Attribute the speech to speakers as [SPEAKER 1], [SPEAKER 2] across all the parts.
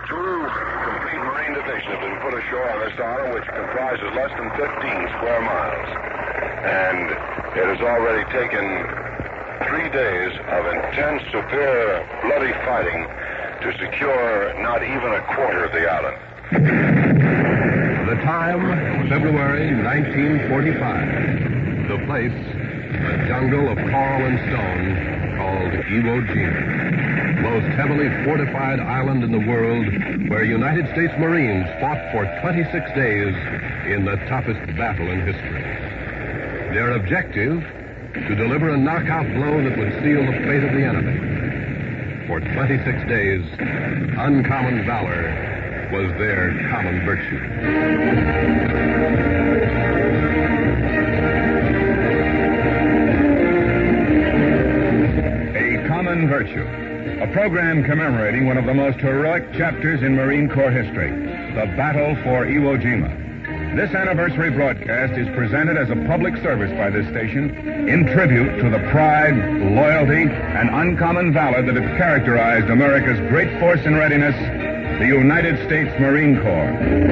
[SPEAKER 1] Two complete Marine divisions have been put ashore on this island, which comprises less than 15 square miles. And it has already taken 3 days of intense, severe, bloody fighting to secure not even a quarter of the island.
[SPEAKER 2] The time, February 1945. The place, a jungle of coral and stone called Iwo Jima. Most heavily fortified island in the world where United States Marines fought for 26 days in the toughest battle in history. Their objective, to deliver a knockout blow that would seal the fate of the enemy. For 26 days, uncommon valor was their common virtue.
[SPEAKER 3] A Common Virtue, a program commemorating one of the most heroic chapters in Marine Corps history, the Battle for Iwo Jima. This anniversary broadcast is presented as a public service by this station in tribute to the pride, loyalty, and uncommon valor that have characterized America's great force in readiness, the United States Marine Corps.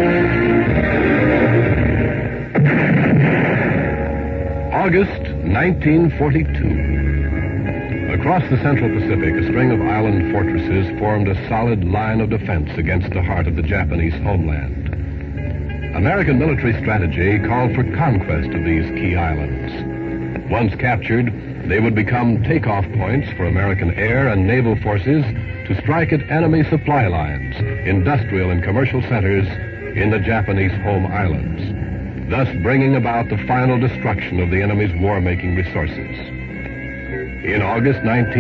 [SPEAKER 2] August 1942. Across the Central Pacific, a string of island fortresses formed a solid line of defense against the heart of the Japanese homeland. American military strategy called for conquest of these key islands. Once captured, they would become takeoff points for American air and naval forces to strike at enemy supply lines, industrial and commercial centers in the Japanese home islands, thus bringing about the final destruction of the enemy's war-making resources. In August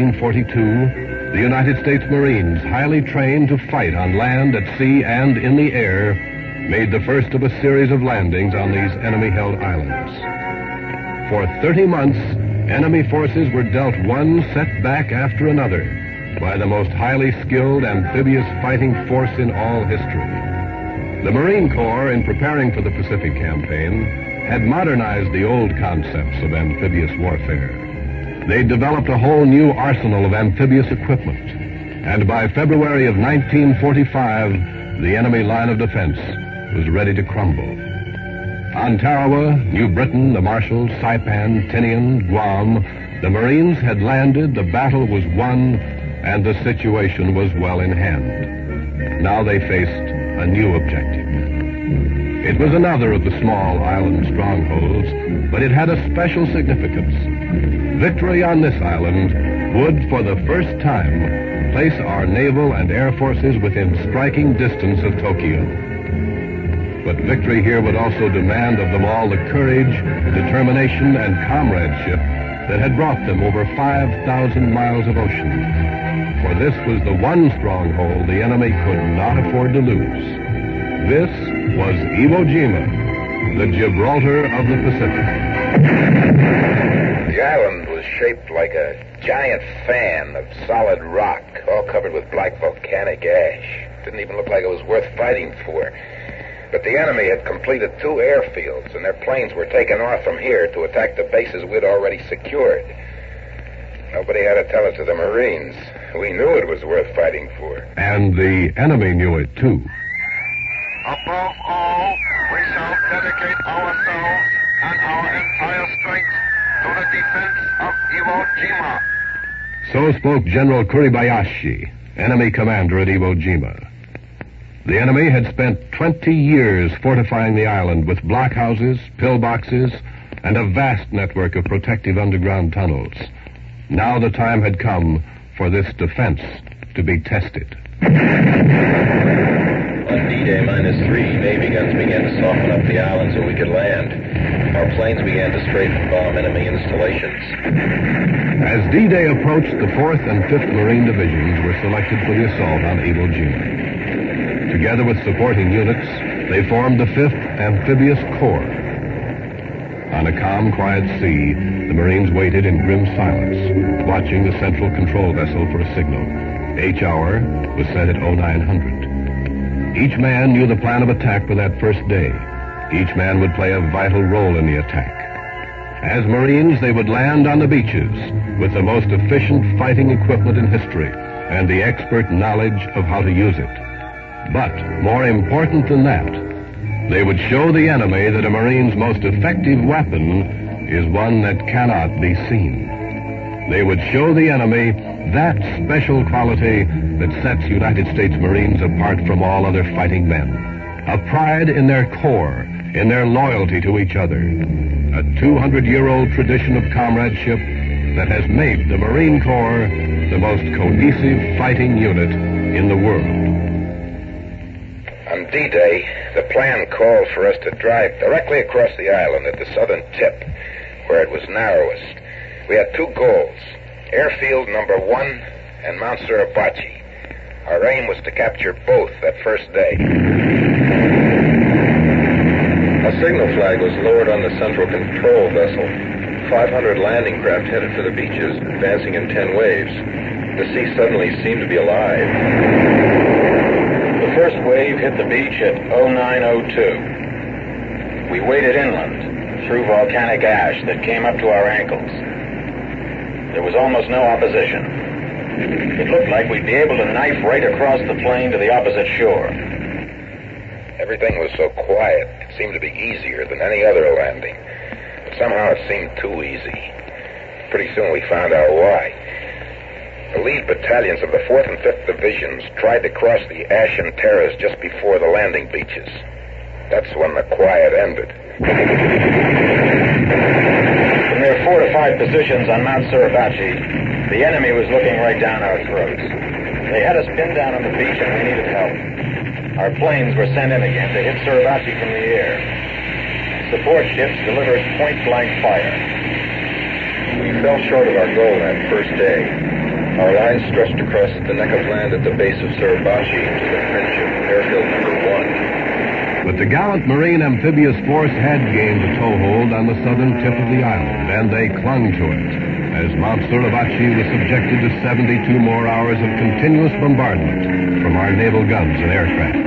[SPEAKER 2] 1942, the United States Marines, highly trained to fight on land, at sea, and in the air, made the first of a series of landings on these enemy-held islands. For 30 months, enemy forces were dealt one setback after another by the most highly skilled amphibious fighting force in all history. The Marine Corps, in preparing for the Pacific Campaign, had modernized the old concepts of amphibious warfare. They developed a whole new arsenal of amphibious equipment, and by February of 1945, the enemy line of defense was ready to crumble. On Tarawa, New Britain, the Marshalls, Saipan, Tinian, Guam, the Marines had landed, the battle was won, and the situation was well in hand. Now they faced a new objective. It was another of the small island strongholds, but it had a special significance. Victory on this island would, for the first time, place our naval and air forces within striking distance of Tokyo. But victory here would also demand of them all the courage, determination, and comradeship that had brought them over 5,000 miles of ocean. For this was the one stronghold the enemy could not afford to lose. This was Iwo Jima, the Gibraltar of the Pacific.
[SPEAKER 4] The island was shaped like a giant fan of solid rock, all covered with black volcanic ash. Didn't even look like it was worth fighting for. But the enemy had completed 2 airfields, and their planes were taken off from here to attack the bases we'd already secured. Nobody had to tell it to the Marines. We knew it was worth fighting for.
[SPEAKER 2] And the enemy knew it, too.
[SPEAKER 1] Above all, we shall dedicate ourselves and our entire strength to the defense of Iwo Jima.
[SPEAKER 2] So spoke General Kuribayashi, enemy commander at Iwo Jima. The enemy had spent 20 years fortifying the island with blockhouses, pillboxes, and a vast network of protective underground tunnels. Now the time had come for this defense to be tested.
[SPEAKER 5] On D-Day -3, Navy guns began to soften up the island so we could land. Our planes began to strafe and bomb enemy installations.
[SPEAKER 2] As D-Day approached, the 4th and 5th Marine Divisions were selected for the assault on Iwo Jima. Together with supporting units, they formed the 5th Amphibious Corps. On a calm, quiet sea, the Marines waited in grim silence, watching the central control vessel for a signal. H hour was set at 0900. Each man knew the plan of attack for that first day. Each man would play a vital role in the attack. As Marines, they would land on the beaches with the most efficient fighting equipment in history and the expert knowledge of how to use it. But more important than that, they would show the enemy that a Marine's most effective weapon is one that cannot be seen. They would show the enemy that special quality that sets United States Marines apart from all other fighting men. A pride in their corps, in their loyalty to each other. A 200-year-old tradition of comradeship that has made the Marine Corps the most cohesive fighting unit in the world.
[SPEAKER 4] On D-Day, the plan called for us to drive directly across the island at the southern tip, where it was narrowest. We had two goals, Airfield number 1 and Mount Suribachi. Our aim was to capture both that first day.
[SPEAKER 5] A signal flag was lowered on the central control vessel. 500 landing craft headed for the beaches, advancing in 10 waves. The sea suddenly seemed to be alive.
[SPEAKER 6] The first wave hit the beach at 09:02. We waded inland through volcanic ash that came up to our ankles. There was almost no opposition. It looked like we'd be able to knife right across the plain to the opposite shore.
[SPEAKER 4] Everything was so quiet, it seemed to be easier than any other landing. But somehow it seemed too easy. Pretty soon we found out why. The lead battalions of the 4th and 5th Divisions tried to cross the Ashen Terrace just before the landing beaches. That's when the quiet ended.
[SPEAKER 6] From their fortified positions on Mount Suribachi, the enemy was looking right down our throats. They had us pinned down on the beach and we needed help. Our planes were sent in again to hit Suribachi from the air. Support ships delivered point-blank fire.
[SPEAKER 5] We fell short of our goal that first day. Our line stretched across the neck of land at the base of Suribachi to the fringe of Airfield number 1.
[SPEAKER 2] But the gallant Marine amphibious force had gained a toehold on the southern tip of the island, and they clung to it, as Mount Suribachi was subjected to 72 more hours of continuous bombardment from our naval guns and aircraft.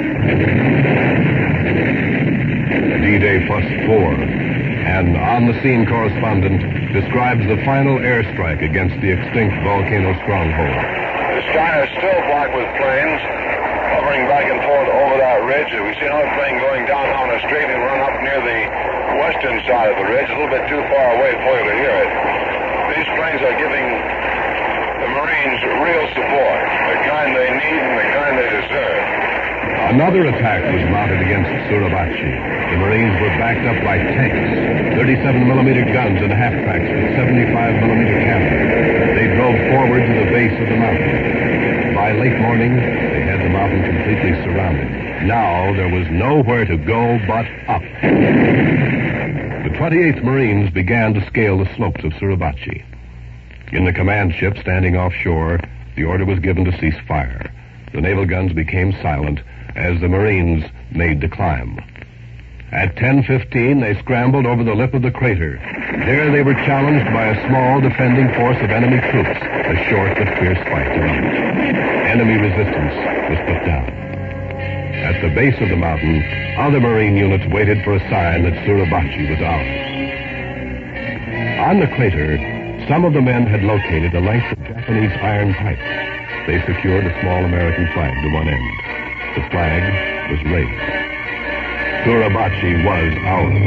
[SPEAKER 2] D-Day Fuss 4, and on-the-scene correspondent describes the final airstrike against the extinct volcano stronghold.
[SPEAKER 1] The sky is still black with planes hovering back and forth over that ridge. We see another plane going down on a straight and run up near the western side of the ridge, a little bit too far away for you to hear it. These planes are giving the Marines real support, the kind they need and the kind they deserve.
[SPEAKER 2] Another attack was mounted against Suribachi. The Marines were backed up by tanks, 37-millimeter guns and half-tracks with 75-millimeter cannon. They drove forward to the base of the mountain. By late morning, they had the mountain completely surrounded. Now there was nowhere to go but up. The 28th Marines began to scale the slopes of Suribachi. In the command ship standing offshore, the order was given to cease fire. The naval guns became silent as the Marines made the climb. At 10:15, they scrambled over the lip of the crater. There they were challenged by a small defending force of enemy troops. A short but fierce fight developed. Enemy resistance was put down. At the base of the mountain, other Marine units waited for a sign that Suribachi was ours. On the crater, some of the men had located a length of Japanese iron pipe. They secured a small American flag to one end. The flag was raised. Suribachi was ours.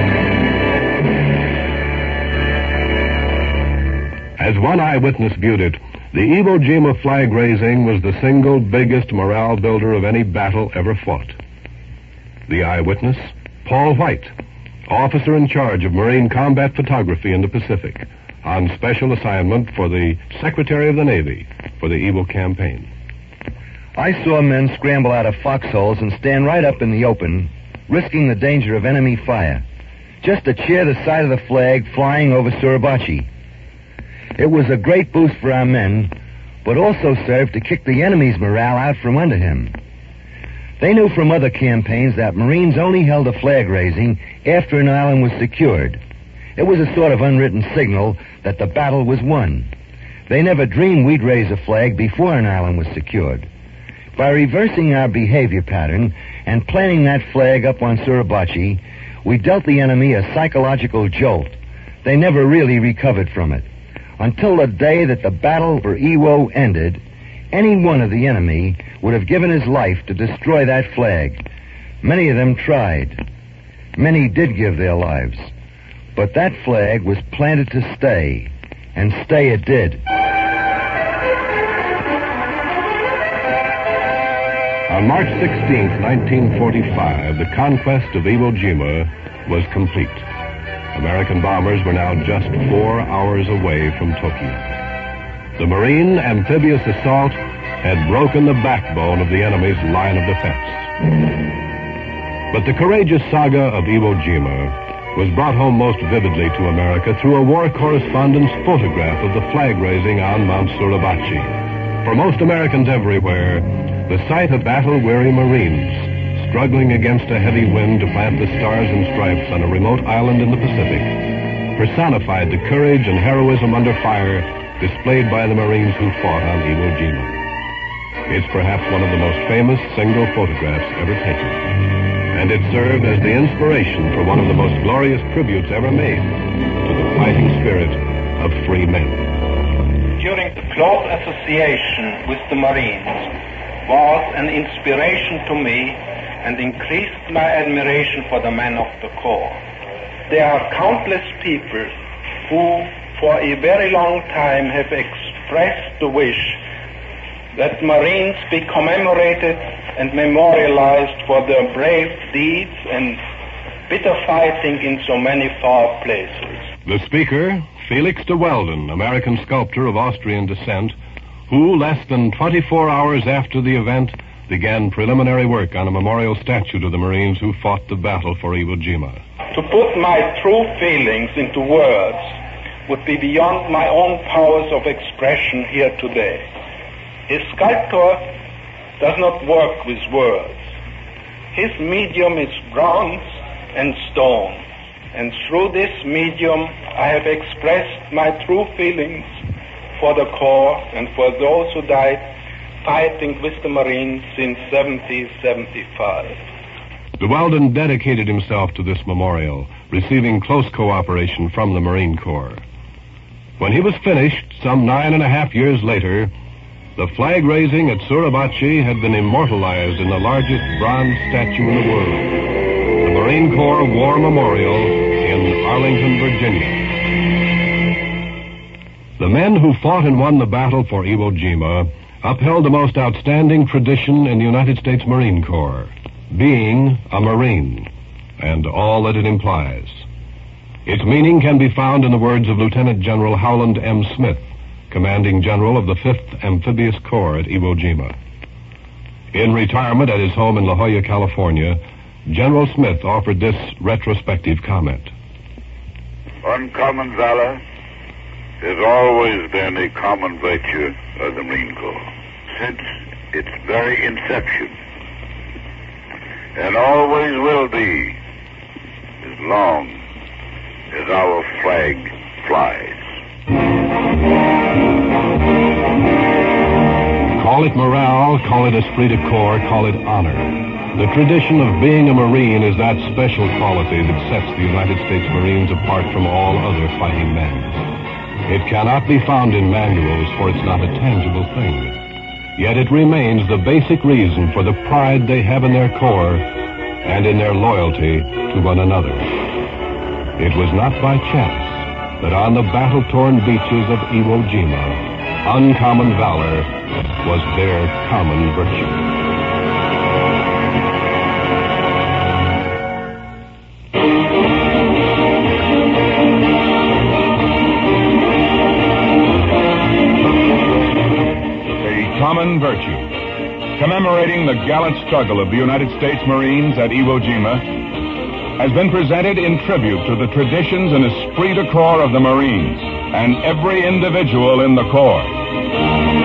[SPEAKER 2] As one eyewitness viewed it, the Iwo Jima flag raising was the single biggest morale builder of any battle ever fought. The eyewitness, Paul White, officer in charge of Marine combat photography in the Pacific, on special assignment for the Secretary of the Navy for the Iwo campaign.
[SPEAKER 7] I saw men scramble out of foxholes and stand right up in the open, risking the danger of enemy fire, just to cheer the sight of the flag flying over Suribachi. It was a great boost for our men, but also served to kick the enemy's morale out from under him. They knew from other campaigns that Marines only held a flag raising after an island was secured. It was a sort of unwritten signal that the battle was won. They never dreamed we'd raise a flag before an island was secured. By reversing our behavior pattern and planting that flag up on Suribachi, we dealt the enemy a psychological jolt. They never really recovered from it. Until the day that the battle for Iwo ended, Any one of the enemy would have given his life to destroy that flag. Many of them tried. Many did give their lives. But that flag was planted to stay, and stay it did.
[SPEAKER 2] On March 16th, 1945, the conquest of Iwo Jima was complete. American bombers were now just 4 hours away from Tokyo. The Marine amphibious assault had broken the backbone of the enemy's line of defense. But the courageous saga of Iwo Jima was brought home most vividly to America through a war correspondent's photograph of the flag raising on Mount Suribachi. For most Americans everywhere, the sight of battle-weary Marines struggling against a heavy wind to plant the stars and stripes on a remote island in the Pacific personified the courage and heroism under fire displayed by the Marines who fought on Iwo Jima. It's perhaps one of the most famous single photographs ever taken, and it served as the inspiration for one of the most glorious tributes ever made to the fighting spirit of free men.
[SPEAKER 8] During the close association with the Marines was an inspiration to me and increased my admiration for the men of the Corps. There are countless people who, for a very long time, have expressed the wish that Marines be commemorated and memorialized for their brave deeds and bitter fighting in so many far places.
[SPEAKER 2] The speaker, Felix de Weldon, American sculptor of Austrian descent, who, less than 24 hours after the event, began preliminary work on a memorial statue to the Marines who fought the battle for Iwo Jima.
[SPEAKER 8] To put my true feelings into words would be beyond my own powers of expression here today. A sculptor does not work with words. His medium is bronze and stone, and through this medium I have expressed my true feelings for the Corps and for those who died fighting with the Marines since 1775.
[SPEAKER 2] De Weldon dedicated himself to this memorial, receiving close cooperation from the Marine Corps. When he was finished, some 9.5 years later, the flag raising at Suribachi had been immortalized in the largest bronze statue in the world, the Marine Corps War Memorial in Arlington, Virginia. The men who fought and won the battle for Iwo Jima upheld the most outstanding tradition in the United States Marine Corps, being a Marine, and all that it implies. Its meaning can be found in the words of Lieutenant General Howland M. Smith, commanding general of the 5th Amphibious Corps at Iwo Jima. In retirement at his home in La Jolla, California, General Smith offered this retrospective comment.
[SPEAKER 1] Uncommon valor has always been a common virtue of the Marine Corps since its very inception, and always will be as long as our flag flies.
[SPEAKER 2] Call it morale, call it esprit de corps, call it honor. The tradition of being a Marine is that special quality that sets the United States Marines apart from all other fighting men. It cannot be found in manuals, for it's not a tangible thing. Yet it remains the basic reason for the pride they have in their Corps and in their loyalty to one another. It was not by chance that on the battle-torn beaches of Iwo Jima, uncommon valor was their common virtue.
[SPEAKER 3] Common virtue, commemorating the gallant struggle of the United States Marines at Iwo Jima, has been presented in tribute to the traditions and esprit de corps of the Marines and every individual in the Corps.